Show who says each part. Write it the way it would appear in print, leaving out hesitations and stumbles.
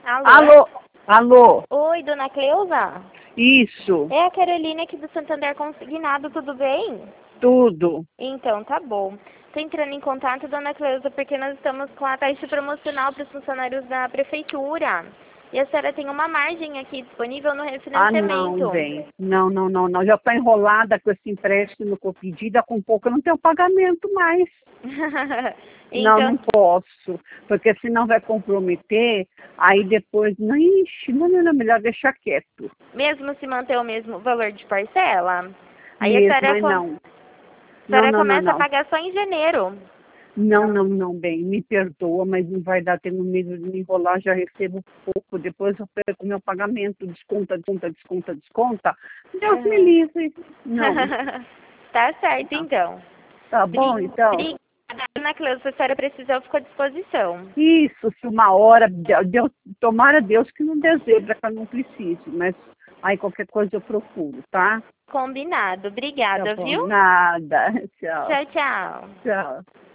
Speaker 1: Alô?
Speaker 2: Alô? Alô?
Speaker 1: Oi, dona Cleusa?
Speaker 2: Isso,
Speaker 1: É a Carolina aqui do Santander Consignado, tudo bem?
Speaker 2: tudo.
Speaker 1: Então, tá bom. Tô entrando em contato, dona Cleusa, porque nós estamos com a taxa promocional para os funcionários da prefeitura. E a senhora tem uma margem aqui disponível no
Speaker 2: Ah, não,
Speaker 1: refinanciamento.
Speaker 2: bem. Não, não, não, não. Já estou enrolada com esse empréstimo que eu pedi, dá com pouco eu não tenho pagamento mais. Não,
Speaker 1: Então,
Speaker 2: não posso, porque senão vai comprometer, aí depois, não, ixi, não, não, não, melhor deixar quieto.
Speaker 1: mesmo se manter o mesmo valor de parcela, aí a
Speaker 2: Mesmo,
Speaker 1: senhora,
Speaker 2: mas não.
Speaker 1: a
Speaker 2: Não,
Speaker 1: senhora
Speaker 2: não, não,
Speaker 1: começa a
Speaker 2: não.
Speaker 1: pagar só em janeiro.
Speaker 2: Não, não, não, bem, me perdoa, mas não vai dar, tenho medo de me enrolar, já recebo pouco, depois eu perco meu pagamento, desconta, desconta, desconta, desconta. Deus me
Speaker 1: Uhum.
Speaker 2: livre. Não,
Speaker 1: Tá certo,
Speaker 2: tá,
Speaker 1: então.
Speaker 2: tá bom, então.
Speaker 1: Obrigada, Ana Cleusa. Se a senhora precisar, eu fico à disposição.
Speaker 2: Isso, se uma hora, Deus, tomara Deus que não dê zebra, que eu não precise, mas aí qualquer coisa eu procuro, tá?
Speaker 1: Combinado.
Speaker 2: Tá
Speaker 1: Obrigada,
Speaker 2: bom,
Speaker 1: viu?
Speaker 2: nada. Tchau,
Speaker 1: Tchau, tchau.
Speaker 2: tchau.